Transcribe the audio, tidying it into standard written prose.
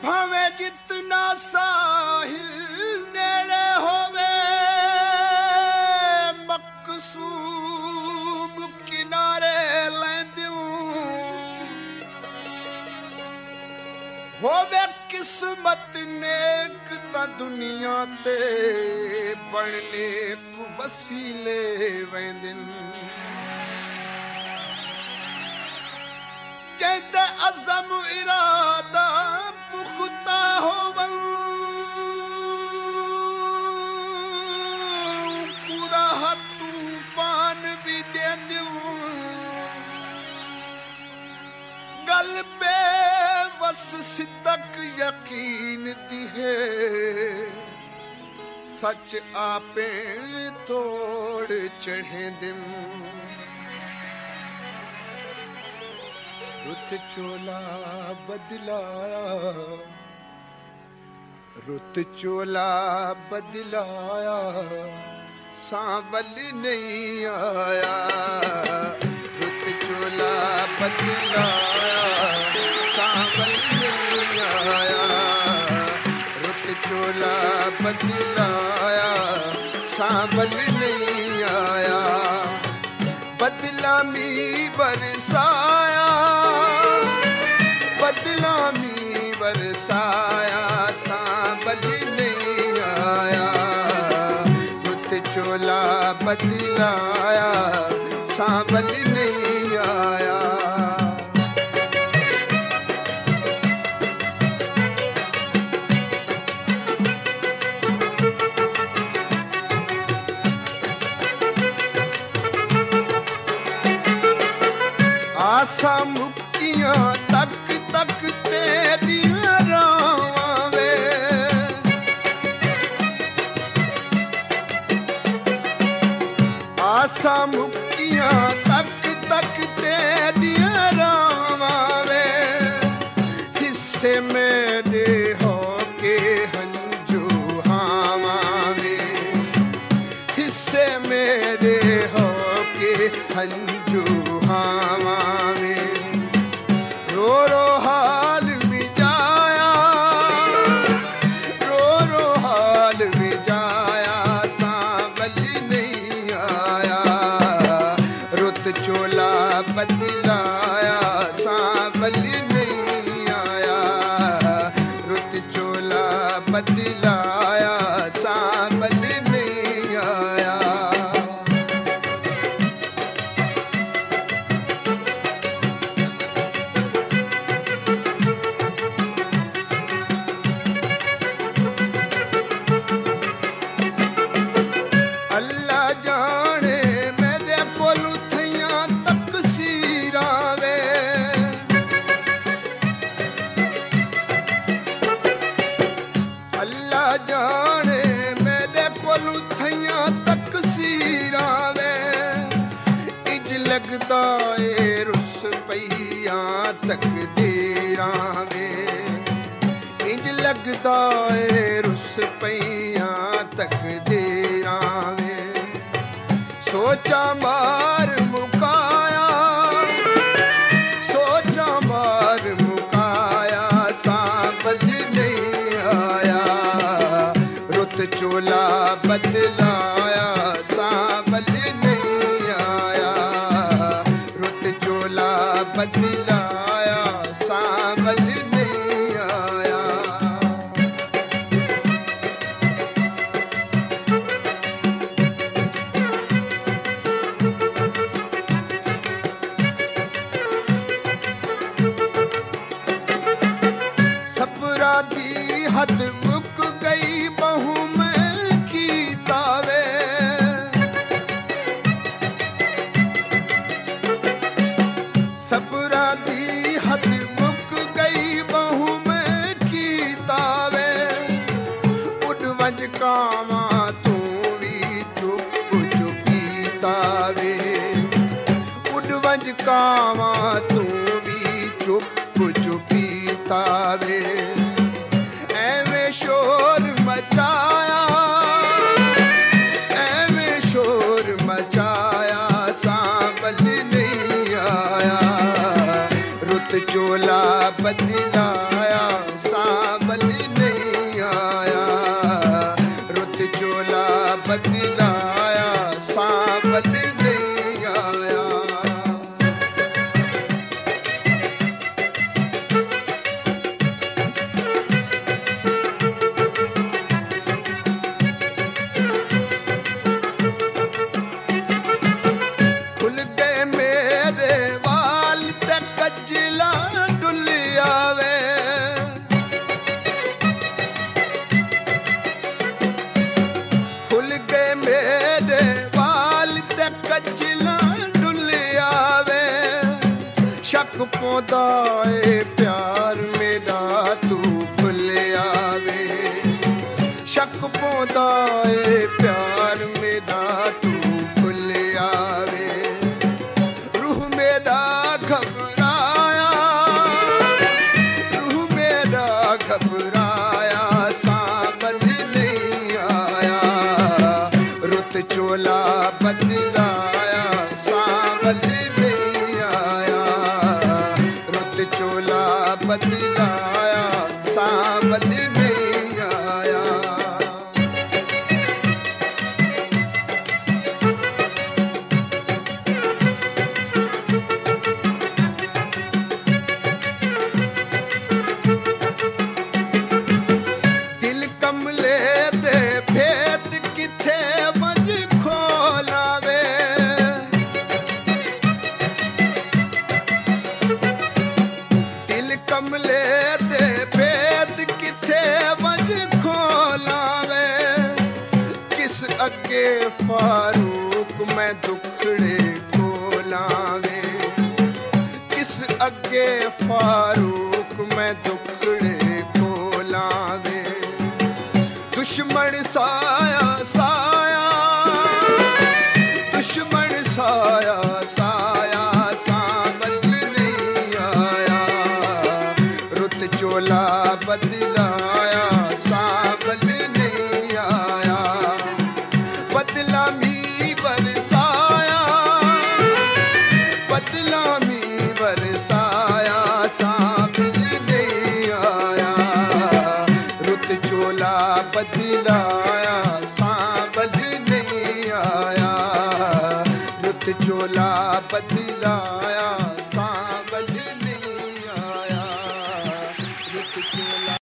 भावे जितना साहिल नेड़े होवे मकसूब किनारे लैंदियूं होवे किस्मत नेक ता दुनिया ते बनने को वसीले वेंदिन जैते अज़म इरादा पुख्ता होवन पूरा तूफान भी दे दूं गल पे बस सिद्दक यकीन दी है सच आपे तोड़ चढ़े दिन रुत चोला बदलाया रुत चोला बदलाया सांवल नहीं आया रुत चोला बदलाया सांवल नहीं आया रुत चोला बदलाया सांवल नहीं आया बदला मी बरसाया बदला मी बरसाया सांवल नहीं आया रुत चोला बदलाया सांवल नहीं आया आसा मुक्तियां तक तक तेरियां रावां वे आसा मुक्तियां तक तक तेरियां रावां वे हिस्से मेरे हो के हंजू हावां वे हिस्से मेरे हो के हंजू हावां वे रो रो हाल विजाया रो रो हाल विजाया सांवल नहीं आया रुत चोला बदलाया सांवल नहीं आया रुत चोला बदलाया सांवल नहीं आया लगदा ए रुस पईया तकदीरां वे इंज लगदा ए रुस पईया तकदीरां वे सोचा मार मुकाया सोचा मार मुकाया सांवल नहीं आया रुत चोला बदलाया सांवल नहीं आया बदलाया सांवल नहीं आया सबरा दी हद मुक गई बहु मैं की तावे सबरा दी हद मुक गई बहु में की तावे उड़ वंज कावा तू भी चुप चुपी तावे उड़ वंज कावा तू भी चुप चुपी तावे एवें शोर मचाया एवें शोर मचाया सांवल नहीं आया रुत चोला बदलाया सांवल शक पौंदा ए प्यार मेरा तू भुल आवे शक पौंदा ए प्यार मेरा तू भुल आवे रूह मेरा घबराया रूह मेरा घबराया सावन नहीं आया रुत चोला बदलाया सावन नहीं आया रुत चोला बदलाया सावन नहीं आया दिल कमले दे भेद किथे वज खोलावे दिल कमले दे भेद किथे वज खोलावे किस अगे फारूक मैं दुखड़े खोलावे किस अगे फारूक मैं दुखड़े खोलावे दुश्मन साया साया दुश्मन साया साया सामल नहीं आया रुत चोला बदलाया सामल नहीं आया बदला मी बरसाया बदला मी बरसाया सामल नहीं आया रुत चोला बदला